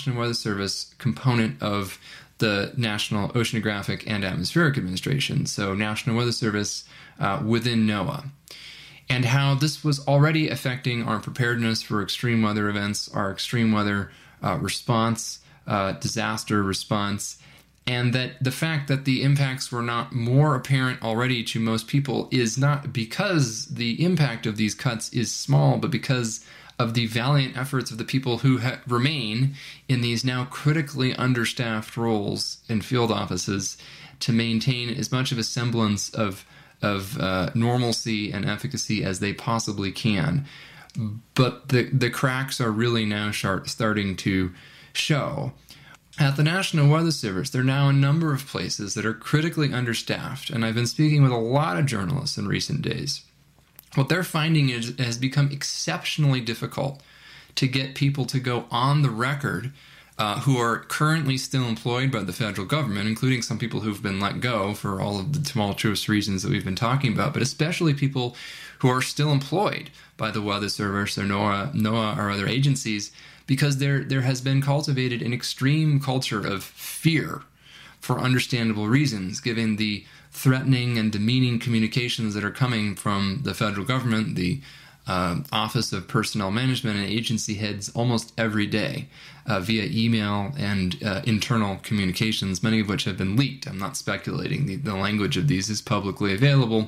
National Weather Service component of the National Oceanographic and Atmospheric Administration, so National Weather Service within NOAA, and how this was already affecting our preparedness for extreme weather events, our extreme weather response, disaster response, and that the fact that the impacts were not more apparent already to most people is not because the impact of these cuts is small, but because of the valiant efforts of the people who remain in these now critically understaffed roles in field offices to maintain as much of a semblance of normalcy and efficacy as they possibly can. But the cracks are really now starting to show. At the National Weather Service, there are now a number of places that are critically understaffed, and I've been speaking with a lot of journalists in recent days. What they're finding is it has become exceptionally difficult to get people to go on the record who are currently still employed by the federal government, including some people who've been let go for all of the tumultuous reasons that we've been talking about, but especially people who are still employed by the Weather Service or NOAA or other agencies, because there has been cultivated an extreme culture of fear for understandable reasons, given the threatening and demeaning communications that are coming from the federal government, the Office of Personnel Management, and agency heads almost every day via email and internal communications, many of which have been leaked. I'm not speculating. The language of these is publicly available.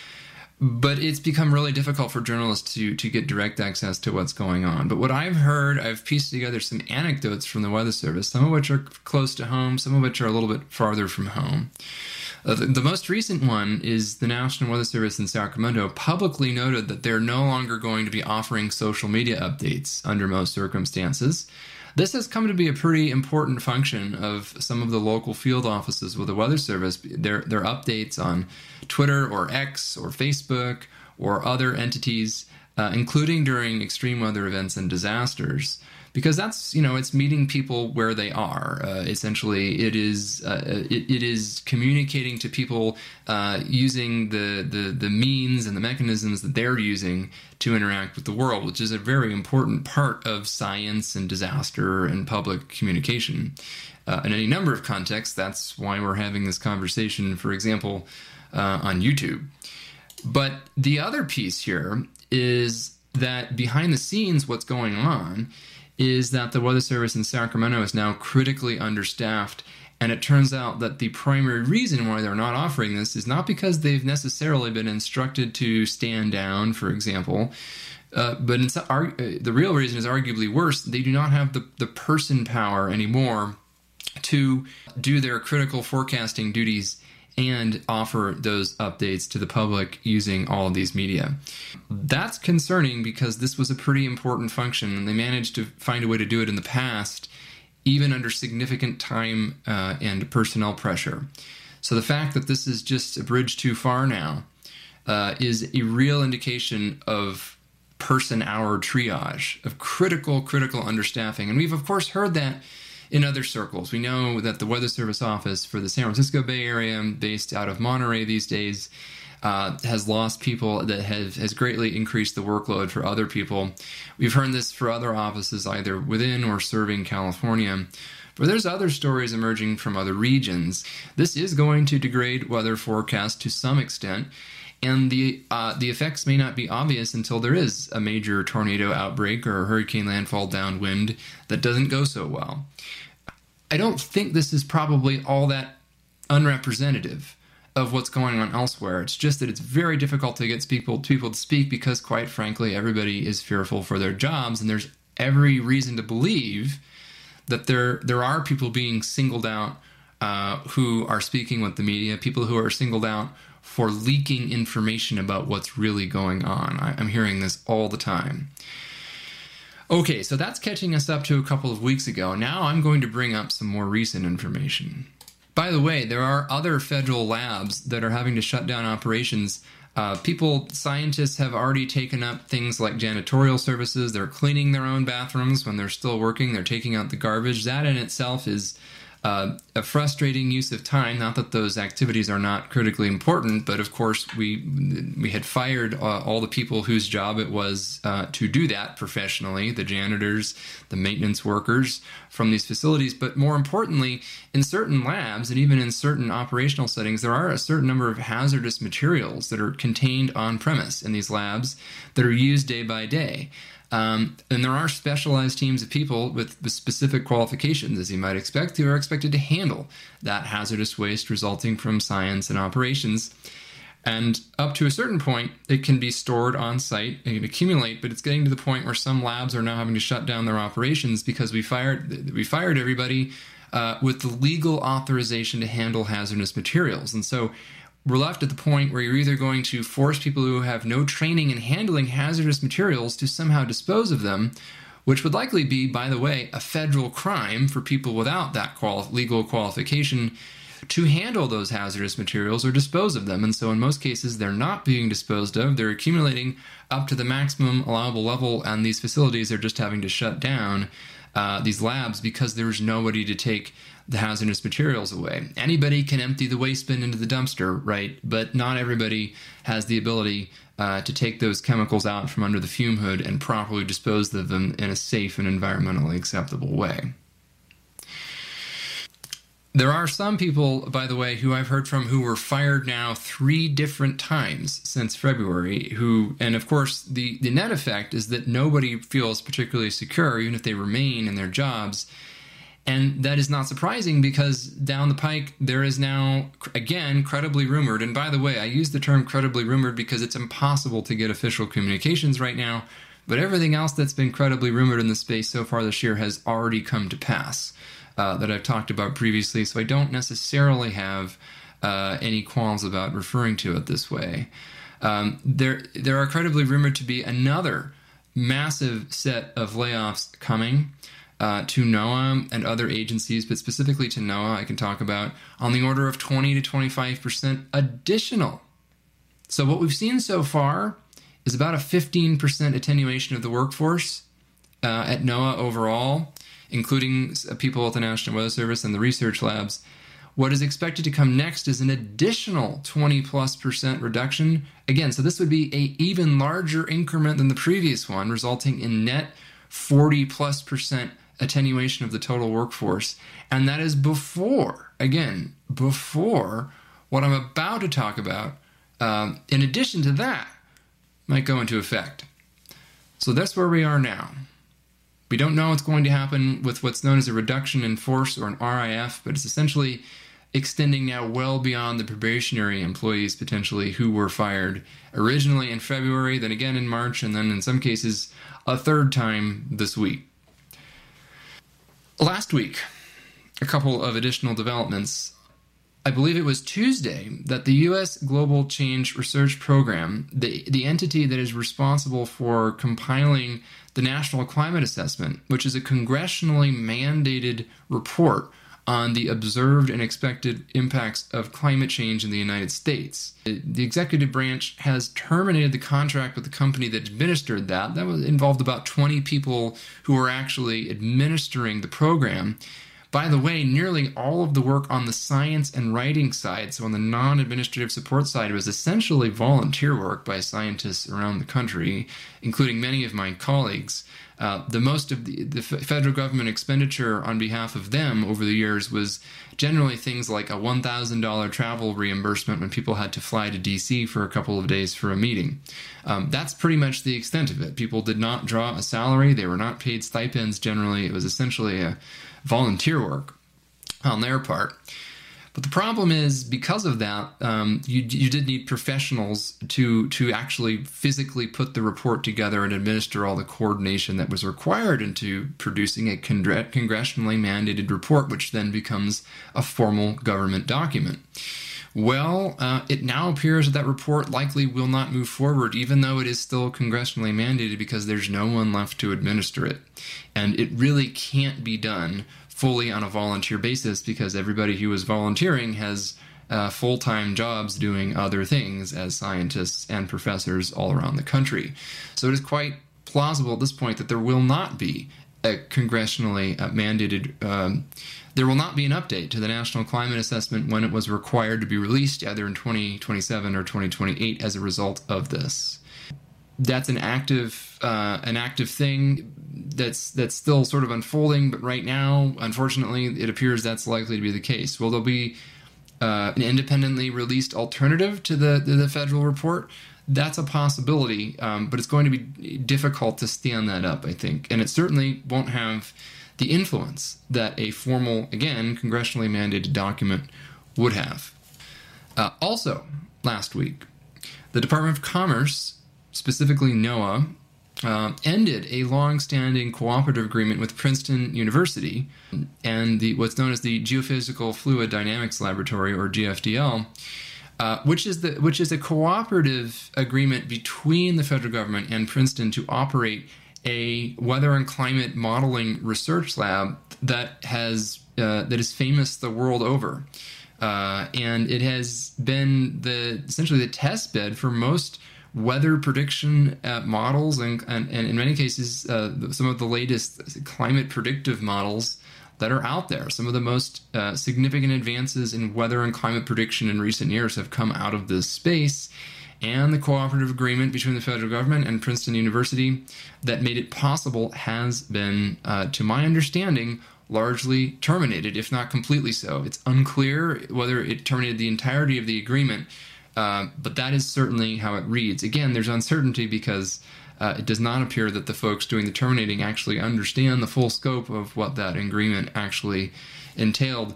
But it's become really difficult for journalists to get direct access to what's going on. But what I've heard, I've pieced together some anecdotes from the Weather Service, some of which are close to home, some of which are a little bit farther from home. The most recent one is the National Weather Service in Sacramento publicly noted that they're no longer going to be offering social media updates under most circumstances. This has come to be a pretty important function of some of the local field offices with the Weather Service. Their updates on Twitter or X or Facebook or other entities, including during extreme weather events and disasters, because that's, it's meeting people where they are. Essentially, it is communicating to people using the means and the mechanisms that they're using to interact with the world, which is a very important part of science and disaster and public communication. In any number of contexts, that's why we're having this conversation, for example, on YouTube. But the other piece here is that behind the scenes, what's going on is that the Weather Service in Sacramento is now critically understaffed, and it turns out that the primary reason why they're not offering this is not because they've necessarily been instructed to stand down, for example, but the real reason is arguably worse. They do not have the person power anymore to do their critical forecasting duties and offer those updates to the public using all of these media. That's concerning because this was a pretty important function, and they managed to find a way to do it in the past, even under significant time and personnel pressure. So the fact that this is just a bridge too far now is a real indication of person-hour triage, of critical understaffing. And we've, of course, heard that in other circles. We know that the Weather Service office for the San Francisco Bay Area, based out of Monterey these days, has lost people, that has greatly increased the workload for other people. We've heard this for other offices, either within or serving California. But there's other stories emerging from other regions. This is going to degrade weather forecasts to some extent, and the effects may not be obvious until there is a major tornado outbreak or a hurricane landfall downwind that doesn't go so well. I don't think this is probably all that unrepresentative of what's going on elsewhere. It's just that it's very difficult to get people to speak because, quite frankly, everybody is fearful for their jobs, and there's every reason to believe that there are people being singled out who are speaking with the media, people who are singled out for leaking information about what's really going on. I'm hearing this all the time. Okay, so that's catching us up to a couple of weeks ago. Now I'm going to bring up some more recent information. By the way, there are other federal labs that are having to shut down operations. Scientists have already taken up things like janitorial services. They're cleaning their own bathrooms when they're still working. They're taking out the garbage. That in itself is A frustrating use of time. Not that those activities are not critically important, but of course we had fired all the people whose job it was to do that professionally, the janitors, the maintenance workers from these facilities. But more importantly, in certain labs and even in certain operational settings, there are a certain number of hazardous materials that are contained on premise in these labs that are used day by day. And there are specialized teams of people with specific qualifications, as you might expect, who are expected to handle that hazardous waste resulting from science and operations. And up to a certain point, it can be stored on site, it can accumulate, but it's getting to the point where some labs are now having to shut down their operations because we fired everybody with the legal authorization to handle hazardous materials. And so we're left at the point where you're either going to force people who have no training in handling hazardous materials to somehow dispose of them, which would likely be, by the way, a federal crime for people without that legal qualification to handle those hazardous materials or dispose of them. And so in most cases, they're not being disposed of. They're accumulating up to the maximum allowable level, and these facilities are just having to shut down these labs because there's nobody to take the hazardous materials away. Anybody can empty the waste bin into the dumpster, right? But not everybody has the ability to take those chemicals out from under the fume hood and properly dispose of them in a safe and environmentally acceptable way. There are some people, by the way, who I've heard from who were fired now 3 different times since February, and of course, the net effect is that nobody feels particularly secure, even if they remain in their jobs. And that is not surprising because down the pike, there is now, again, credibly rumored. And by the way, I use the term credibly rumored because it's impossible to get official communications right now. But everything else that's been credibly rumored in the space so far this year has already come to pass that I've talked about previously. So I don't necessarily have any qualms about referring to it this way. There are credibly rumored to be another massive set of layoffs coming to NOAA and other agencies, but specifically to NOAA, I can talk about on the order of 20 to 25% additional. So what we've seen so far is about a 15% attenuation of the workforce at NOAA overall, including people at the National Weather Service and the research labs. What is expected to come next is an additional 20+% reduction. Again, so this would be an even larger increment than the previous one, resulting in net 40+% attenuation of the total workforce. And that is before what I'm about to talk about, in addition to that, might go into effect. So that's where we are now. We don't know what's going to happen with what's known as a reduction in force or an RIF, but it's essentially extending now well beyond the probationary employees potentially who were fired originally in February, then again in March, and then in some cases a third time this week. Last week, a couple of additional developments. I believe it was Tuesday that the U.S. Global Change Research Program, the entity that is responsible for compiling the National Climate Assessment, which is a congressionally mandated report on the observed and expected impacts of climate change in the United States. The executive branch has terminated the contract with the company that administered that. That involved about 20 people who were actually administering the program. By the way, nearly all of the work on the science and writing side, so on the non-administrative support side, was essentially volunteer work by scientists around the country, including many of my colleagues. The most of the federal government expenditure on behalf of them over the years was generally things like a $1,000 travel reimbursement when people had to fly to D.C. for a couple of days for a meeting. That's pretty much the extent of it. People did not draw a salary. They were not paid stipends generally. It was essentially a volunteer work on their part. But the problem is, because of that, you did need professionals to actually physically put the report together and administer all the coordination that was required into producing a congressionally mandated report, which then becomes a formal government document. Well, it now appears that report likely will not move forward, even though it is still congressionally mandated, because there's no one left to administer it. And it really can't be done fully on a volunteer basis because everybody who is volunteering has full-time jobs doing other things as scientists and professors all around the country. So it is quite plausible at this point that there will not be congressionally mandated. There will not be an update to the National Climate Assessment when it was required to be released, either in 2027 or 2028, as a result of this. That's an active thing that's still sort of unfolding, but right now, unfortunately, it appears that's likely to be the case. Will there be an independently released alternative to the federal report? That's a possibility, but it's going to be difficult to stand that up, I think. And it certainly won't have the influence that a formal, again, congressionally mandated document would have. Also, last week, the Department of Commerce, specifically NOAA, ended a long-standing cooperative agreement with Princeton University and what's known as the Geophysical Fluid Dynamics Laboratory, or GFDL, which is a cooperative agreement between the federal government and Princeton to operate a weather and climate modeling research lab that is famous the world over, and it has been essentially the test bed for most weather prediction models and in many cases some of the latest climate predictive models that are out there. Some of the most significant advances in weather and climate prediction in recent years have come out of this space, and the cooperative agreement between the federal government and Princeton University that made it possible has been, to my understanding, largely terminated, if not completely so. It's unclear whether it terminated the entirety of the agreement, but that is certainly how it reads. Again, there's uncertainty because it does not appear that the folks doing the terminating actually understand the full scope of what that agreement actually entailed.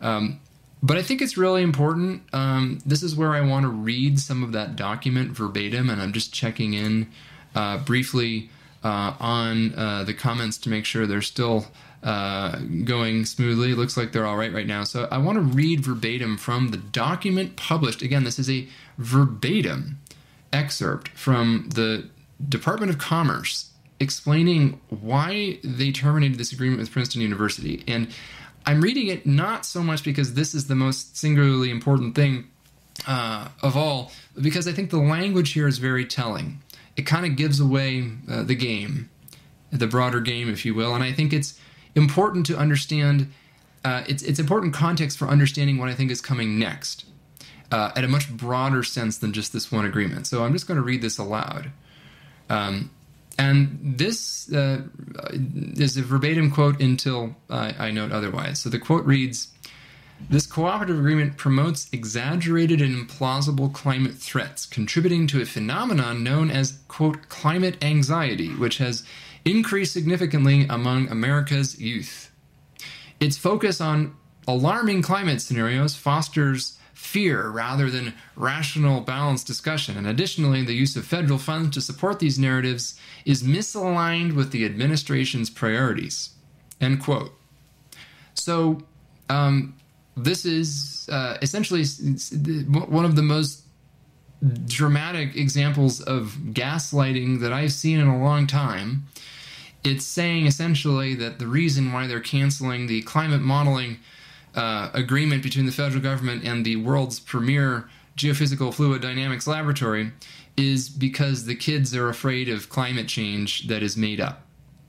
But I think it's really important. This is where I want to read some of that document verbatim, and I'm just checking in briefly on the comments to make sure they're still going smoothly. It looks like they're all right now. So I want to read verbatim from the document published. Again, this is a verbatim excerpt from the Department of Commerce explaining why they terminated this agreement with Princeton University. And I'm reading it not so much because this is the most singularly important thing of all, but because I think the language here is very telling. It kind of gives away the game, the broader game, if you will. And I think it's important to understand, it's important context for understanding what I think is coming next at a much broader sense than just this one agreement. So I'm just going to read this aloud. And this is a verbatim quote until I note otherwise. So the quote reads, "This cooperative agreement promotes exaggerated and implausible climate threats, contributing to a phenomenon known as, quote, climate anxiety, which has increased significantly among America's youth. Its focus on alarming climate scenarios fosters fear rather than rational, balanced discussion. And additionally, the use of federal funds to support these narratives is misaligned with the administration's priorities." End quote. So this is essentially one of the most dramatic examples of gaslighting that I've seen in a long time. It's saying essentially that the reason why they're canceling the climate modeling agreement between the federal government and the world's premier geophysical fluid dynamics laboratory is because the kids are afraid of climate change that is made up.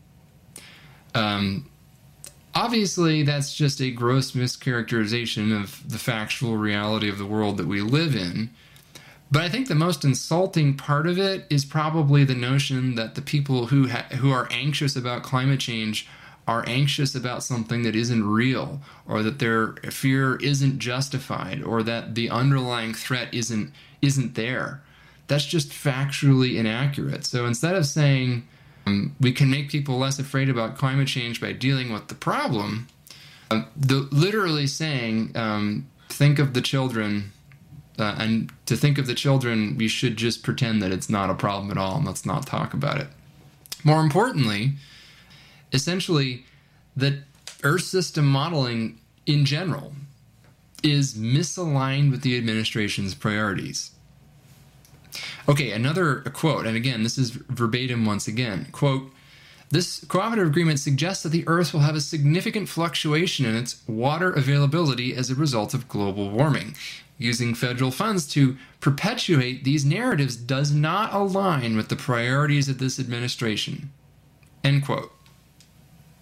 Obviously, that's just a gross mischaracterization of the factual reality of the world that we live in. But I think the most insulting part of it is probably the notion that the people who are anxious about climate change are anxious about something that isn't real, or that their fear isn't justified, or that the underlying threat isn't there. That's just factually inaccurate. So instead of saying we can make people less afraid about climate change by dealing with the problem, literally saying think of the children, and to think of the children, we should just pretend that it's not a problem at all and let's not talk about it. More importantly, essentially, that Earth system modeling in general is misaligned with the administration's priorities. Okay, another quote, and again, this is verbatim once again. Quote, "This cooperative agreement suggests that the Earth will have a significant fluctuation in its water availability as a result of global warming. Using federal funds to perpetuate these narratives does not align with the priorities of this administration." End quote.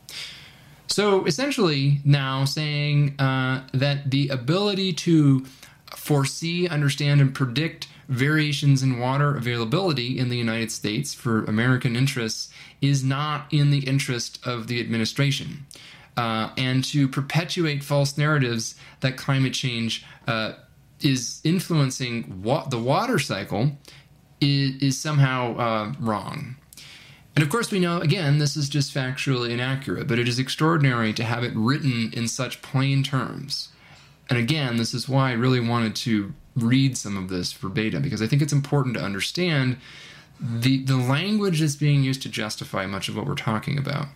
So essentially now saying that the ability to foresee, understand, and predict variations in water availability in the United States for American interests is not in the interest of the administration. And to perpetuate false narratives that climate change is influencing the water cycle is somehow wrong. And of course we know, again, this is just factually inaccurate, but it is extraordinary to have it written in such plain terms. And again, this is why I really wanted to read some of this verbatim, because I think it's important to understand the language that's being used to justify much of what we're talking about.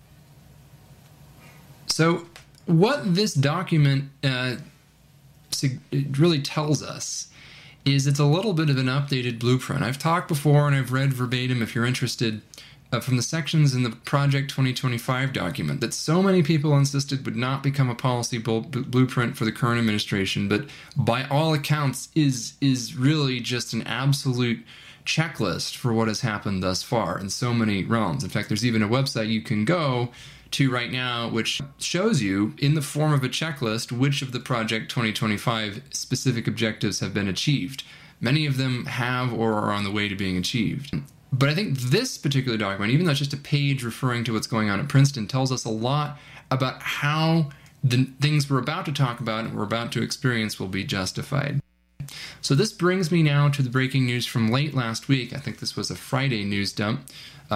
So what this document really tells us is it's a little bit of an updated blueprint. I've talked before and I've read verbatim, if you're interested, from the sections in the Project 2025 document that so many people insisted would not become a policy blueprint for the current administration, but by all accounts is really just an absolute checklist for what has happened thus far in so many realms. In fact, there's even a website you can go to right now which shows you in the form of a checklist which of the Project 2025 specific objectives have been achieved. Many of them have or are on the way to being achieved. But I think this particular document, even though it's just a page referring to what's going on at Princeton, tells us a lot about how the things we're about to talk about and we're about to experience will be justified. So this brings me now to the breaking news from late last week. I think this was a Friday news dump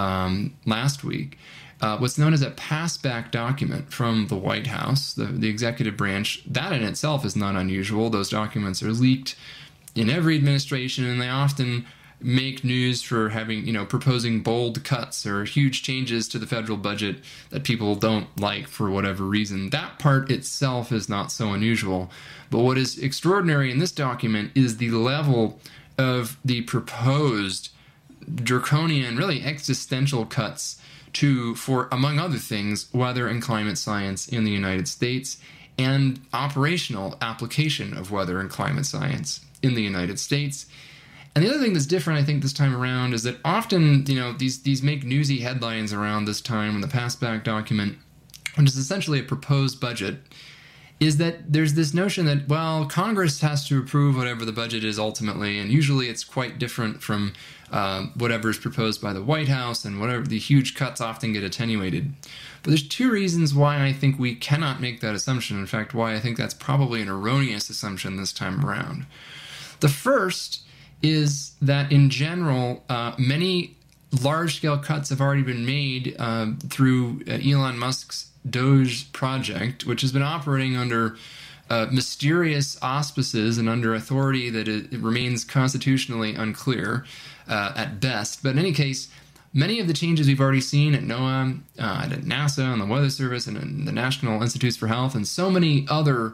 last week. What's known as a passback document from the White House, the executive branch. That in itself is not unusual. Those documents are leaked in every administration, and they often make news for having, proposing bold cuts or huge changes to the federal budget that people don't like for whatever reason. That part itself is not so unusual. But what is extraordinary in this document is the level of the proposed draconian, really existential cuts for, among other things, weather and climate science in the United States and operational application of weather and climate science in the United States. And the other thing that's different, I think, this time around is that often, these make newsy headlines around this time when the passback document, which is essentially a proposed budget, is that there's this notion that, well, Congress has to approve whatever the budget is ultimately, and usually it's quite different from whatever is proposed by the White House, and whatever the huge cuts often get attenuated. But there's two reasons why I think we cannot make that assumption. In fact, why I think that's probably an erroneous assumption this time around. The first is that in general, many large-scale cuts have already been made through Elon Musk's Doge project, which has been operating under mysterious auspices and under authority that it remains constitutionally unclear at best. But in any case, many of the changes we've already seen at NOAA, at NASA, and the Weather Service, and in the National Institutes for Health, and so many other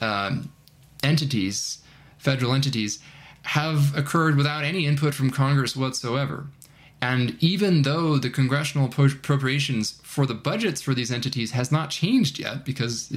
entities, federal entities, have occurred without any input from Congress whatsoever. And even though the congressional appropriations for the budgets for these entities has not changed yet, because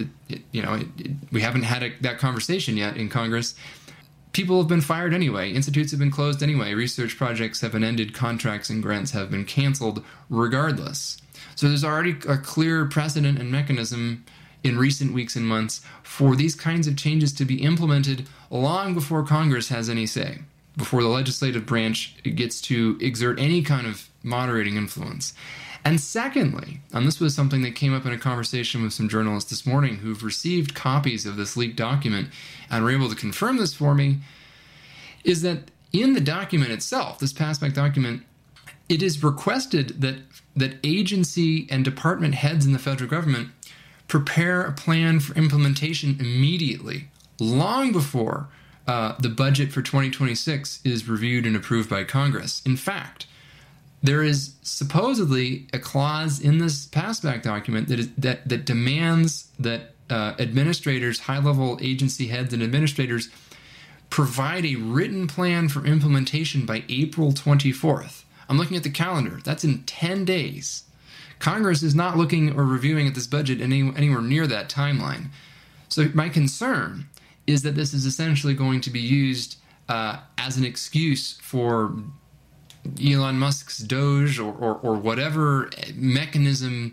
we haven't had that conversation yet in Congress, people have been fired anyway. Institutes have been closed anyway. Research projects have been ended. Contracts and grants have been canceled regardless. So there's already a clear precedent and mechanism in recent weeks and months for these kinds of changes to be implemented long before Congress has any say, before the legislative branch gets to exert any kind of moderating influence. And secondly, and this was something that came up in a conversation with some journalists this morning who've received copies of this leaked document and were able to confirm this for me, is that in the document itself, this passback document, it is requested that agency and department heads in the federal government prepare a plan for implementation immediately, long before the budget for 2026 is reviewed and approved by Congress. In fact, there is supposedly a clause in this passback document that demands that administrators, high-level agency heads and administrators, provide a written plan for implementation by April 24th. I'm looking at the calendar. That's in 10 days. Congress is not looking or reviewing at this budget anywhere near that timeline. So my concern is that this is essentially going to be used as an excuse for Elon Musk's Doge or whatever mechanism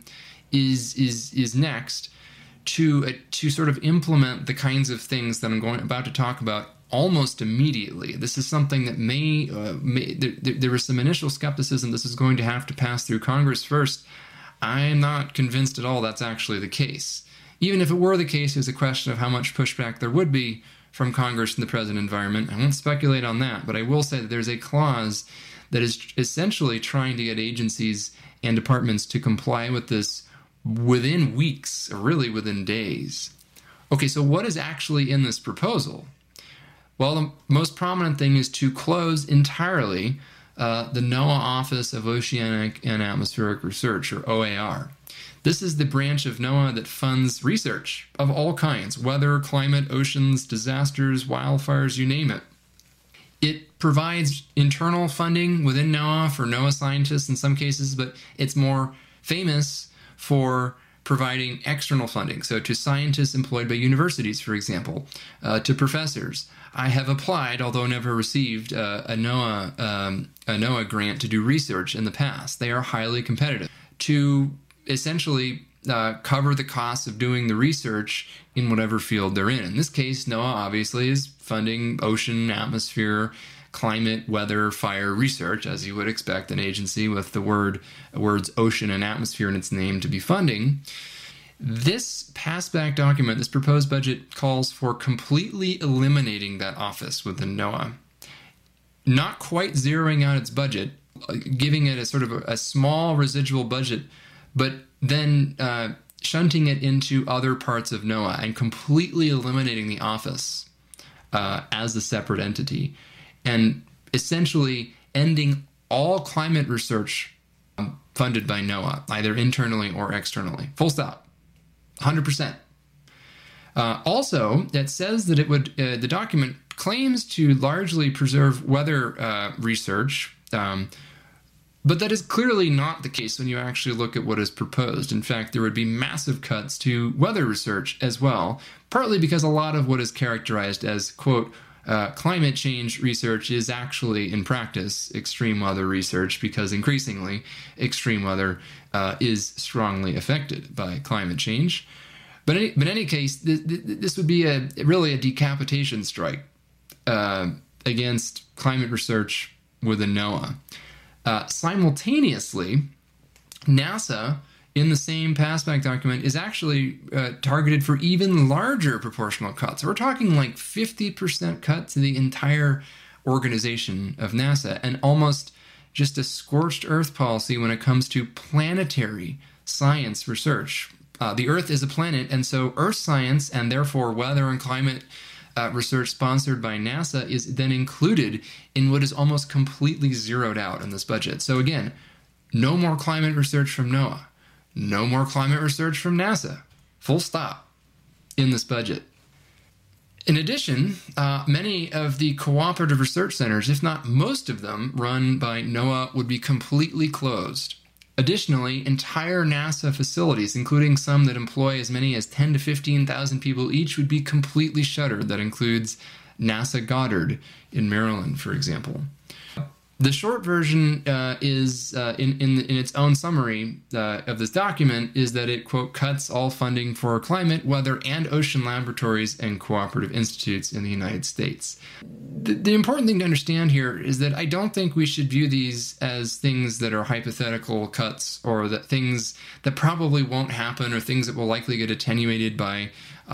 is next to sort of implement the kinds of things that I'm about to talk about almost immediately. This is something that there was some initial skepticism this is going to have to pass through Congress first. I'm not convinced at all that's actually the case. Even if it were the case, there's a question of how much pushback there would be from Congress in the present environment. I won't speculate on that, but I will say that there's a clause that is essentially trying to get agencies and departments to comply with this within weeks, or really within days. Okay, so what is actually in this proposal? Well, the most prominent thing is to close entirely the NOAA Office of Oceanic and Atmospheric Research, or OAR. This is the branch of NOAA that funds research of all kinds: weather, climate, oceans, disasters, wildfires, you name it. It provides internal funding within NOAA for NOAA scientists in some cases, but it's more famous for providing external funding, so to scientists employed by universities, for example, to professors. I have applied, although never received, a NOAA grant to do research in the past. They are highly competitive. To essentially cover the costs of doing the research in whatever field they're in. In this case, NOAA obviously is funding ocean, atmosphere, climate, weather, fire research, as you would expect an agency with the words ocean and atmosphere in its name to be funding. This passback document, this proposed budget, calls for completely eliminating that office within NOAA. Not quite zeroing out its budget, giving it a sort of a small residual budget, but then shunting it into other parts of NOAA and completely eliminating the office as a separate entity, and essentially ending all climate research funded by NOAA, either internally or externally. Full stop. 100%. Also, it says that it would, the document claims to largely preserve weather research, but that is clearly not the case when you actually look at what is proposed. In fact, there would be massive cuts to weather research as well, partly because a lot of what is characterized as, quote, climate change research is actually, in practice, extreme weather research, because increasingly extreme weather is strongly affected by climate change. But in any case, this would be really a decapitation strike against climate research within NOAA. Simultaneously, NASA, in the same passback document, is actually targeted for even larger proportional cuts. We're talking like 50% cut to the entire organization of NASA, and almost just a scorched earth policy when it comes to planetary science research. The Earth is a planet, and so Earth science, and therefore weather and climate research sponsored by NASA, is then included in what is almost completely zeroed out in this budget. So again, no more climate research from NOAA. No more climate research from NASA. Full stop in this budget. In addition, many of the cooperative research centers, if not most of them, run by NOAA, would be completely closed. Additionally, entire NASA facilities, including some that employ as many as 10 to 15,000 people each, would be completely shuttered. That includes NASA Goddard in Maryland, for example. The short version is, in its own summary of this document, is that it, quote, cuts all funding for climate, weather, and ocean laboratories and cooperative institutes in the United States. The important thing to understand here is that I don't think we should view these as things that are hypothetical cuts, or that things that probably won't happen, or things that will likely get attenuated by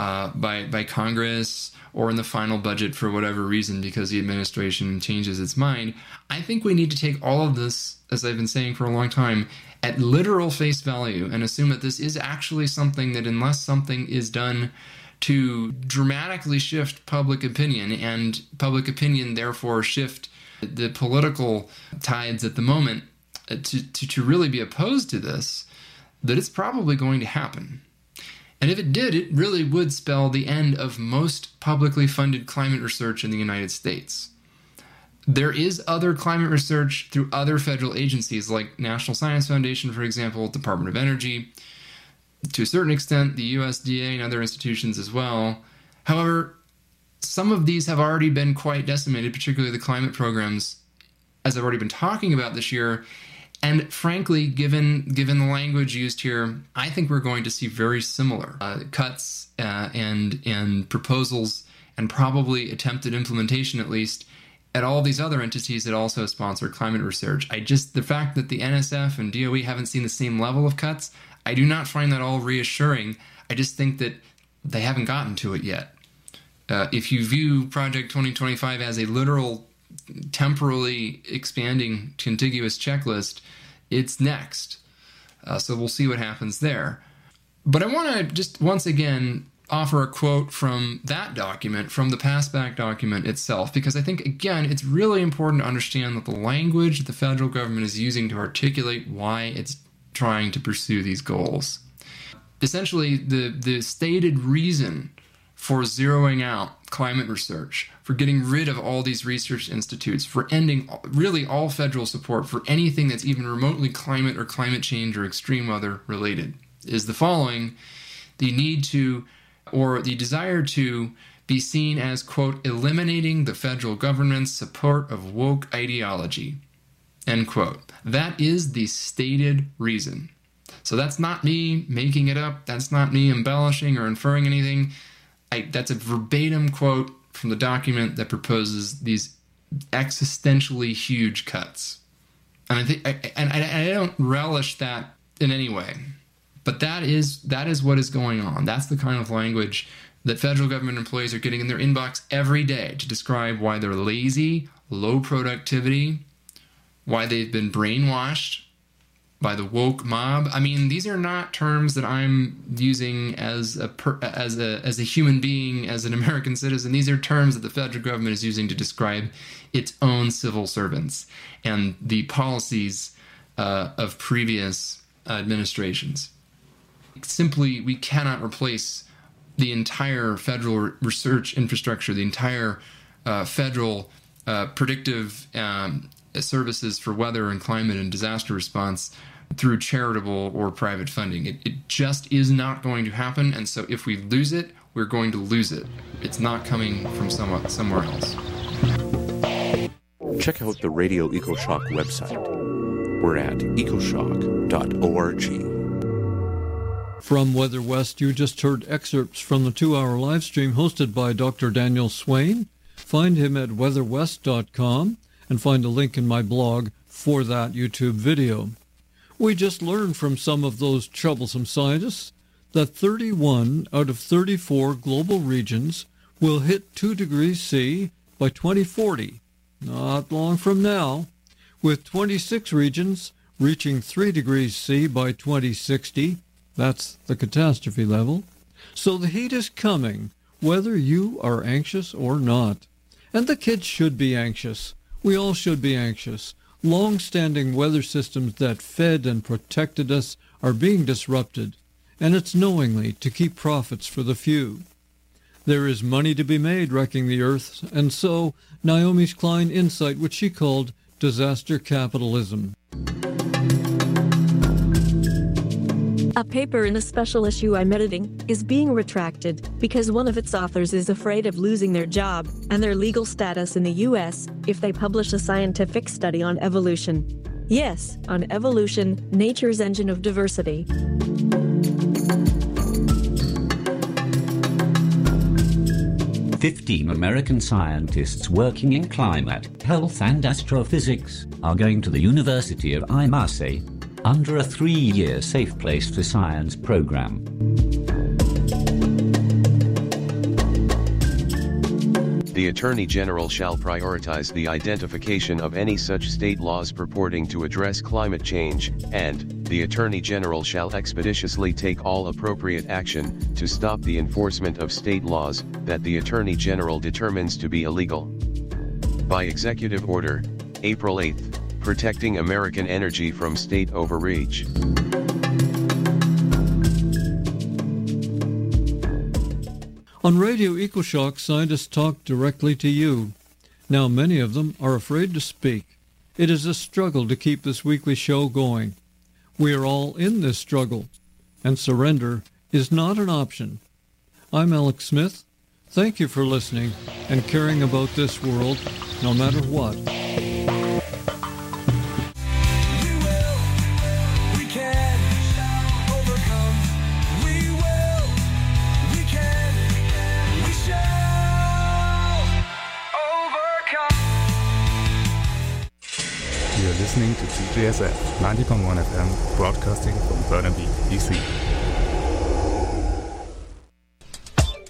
Congress or in the final budget for whatever reason because the administration changes its mind. I think we need to take all of this, as I've been saying for a long time, at literal face value and assume that this is actually something that, unless something is done to dramatically shift public opinion, and public opinion therefore shift the political tides at the moment to really be opposed to this, that it's probably going to happen. And if it did, it really would spell the end of most publicly funded climate research in the United States. There is other climate research through other federal agencies like National Science Foundation, for example, Department of Energy, to a certain extent the USDA and other institutions as well. However, some of these have already been quite decimated, particularly the climate programs, as I've already been talking about this year, And frankly, given the language used here, I think we're going to see very similar cuts and proposals, and probably attempted implementation at least, at all these other entities that also sponsor climate research. The fact that the NSF and DOE haven't seen the same level of cuts, I do not find that all reassuring. I just think that they haven't gotten to it yet. If you view Project 2025 as a literal, temporally expanding contiguous checklist, it's next. So we'll see what happens there. But I want to just once again offer a quote from that document, from the PASSBAC document itself, because I think, again, it's really important to understand that the language the federal government is using to articulate why it's trying to pursue these goals. Essentially, the stated reason for zeroing out climate research, for getting rid of all these research institutes, for ending really all federal support for anything that's even remotely climate or climate change or extreme weather related, is the following: the need to, or the desire to, be seen as, quote, eliminating the federal government's support of woke ideology, end quote. That is the stated reason. So that's not me making it up. That's not me embellishing or inferring anything. That's a verbatim quote from the document that proposes these existentially huge cuts. And I don't relish that in any way. But that is what is going on. That's the kind of language that federal government employees are getting in their inbox every day to describe why they're lazy, low productivity, why they've been brainwashed by the woke mob. I mean, these are not terms that I'm using as a human being, as an American citizen. These are terms that the federal government is using to describe its own civil servants and the policies of previous administrations. Simply, we cannot replace the entire federal research infrastructure, the entire federal predictive services for weather and climate and disaster response through charitable or private funding. It just is not going to happen, and so if we lose it, we're going to lose it. It's not coming from somewhere else. Check out the Radio EcoShock website. We're at ecoshock.org. From Weather West, you just heard excerpts from the 2-hour live stream hosted by Dr. Daniel Swain. Find him at weatherwest.com and find a link in my blog for that YouTube video. We just learned from some of those troublesome scientists that 31 out of 34 global regions will hit 2 degrees C by 2040, not long from now, with 26 regions reaching 3 degrees C by 2060. That's the catastrophe level. So the heat is coming, whether you are anxious or not. And the kids should be anxious. We all should be anxious. Long-standing weather systems that fed and protected us are being disrupted, and it's knowingly to keep profits for the few. There is money to be made wrecking the earth, and so Naomi Klein insight, which she called disaster capitalism. A paper in a special issue I'm editing is being retracted because one of its authors is afraid of losing their job and their legal status in the U.S. if they publish a scientific study on evolution. Yes, on evolution, nature's engine of diversity. 15 American scientists working in climate, health and astrophysics are going to the University of Marseille under a 3-year Safe Place for Science program. The Attorney General shall prioritize the identification of any such state laws purporting to address climate change, and the Attorney General shall expeditiously take all appropriate action to stop the enforcement of state laws that the Attorney General determines to be illegal. By Executive Order, April 8th, Protecting American Energy from State Overreach. On Radio EcoShock, scientists talk directly to you. Now many of them are afraid to speak. It is a struggle to keep this weekly show going. We are all in this struggle, and surrender is not an option. I'm Alex Smith. Thank you for listening and caring about this world, no matter what. You will listening to CJSF 90.1 FM, broadcasting from Burnaby, BC.